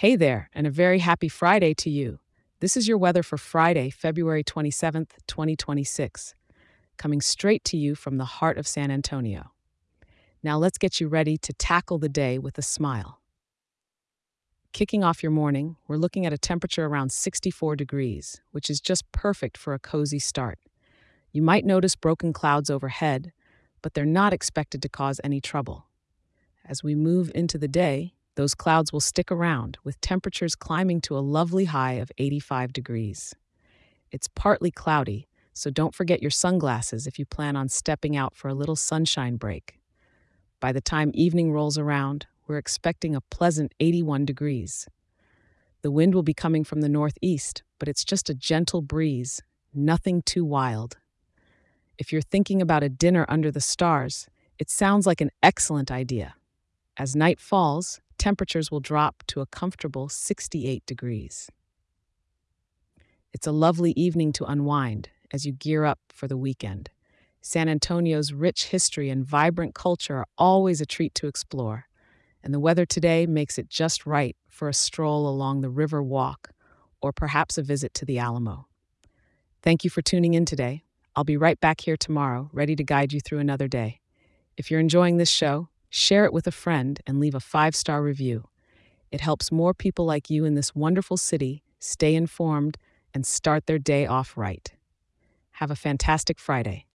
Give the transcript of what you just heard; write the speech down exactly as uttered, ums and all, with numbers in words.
Hey there, and a very happy Friday to you. This is your weather for Friday, February twenty-seventh, twenty twenty-six, coming straight to you from the heart of San Antonio. Now let's get you ready to tackle the day with a smile. Kicking off your morning, we're looking at a temperature around sixty-four degrees, which is just perfect for a cozy start. You might notice broken clouds overhead, but they're not expected to cause any trouble. As we move into the day, those clouds will stick around, with temperatures climbing to a lovely high of eighty-five degrees. It's partly cloudy, so don't forget your sunglasses if you plan on stepping out for a little sunshine break. By the time evening rolls around, we're expecting a pleasant eighty-one degrees. The wind will be coming from the northeast, but it's just a gentle breeze, nothing too wild. If you're thinking about a dinner under the stars, it sounds like an excellent idea. As night falls, temperatures will drop to a comfortable sixty-eight degrees. It's a lovely evening to unwind as you gear up for the weekend. San Antonio's rich history and vibrant culture are always a treat to explore, and the weather today makes it just right for a stroll along the River Walk or perhaps a visit to the Alamo. Thank you for tuning in today. I'll be right back here tomorrow, ready to guide you through another day. If you're enjoying this show, share it with a friend and leave a five-star review. It helps more people like you in this wonderful city stay informed and start their day off right. Have a fantastic Friday.